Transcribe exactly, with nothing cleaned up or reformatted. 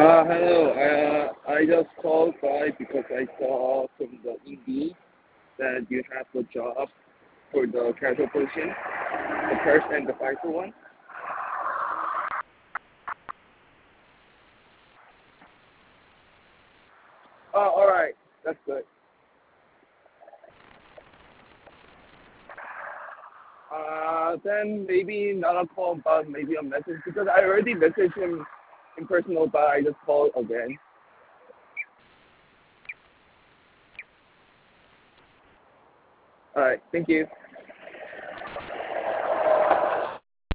Uh, hello. Uh, I just called by because I saw from the Indeed that you have a job for the casual position, the first and the final one. Oh, all right. That's good. Uh, then maybe not a call, but maybe a message because I already messaged him in personal, but I just called again. All right. Thank you.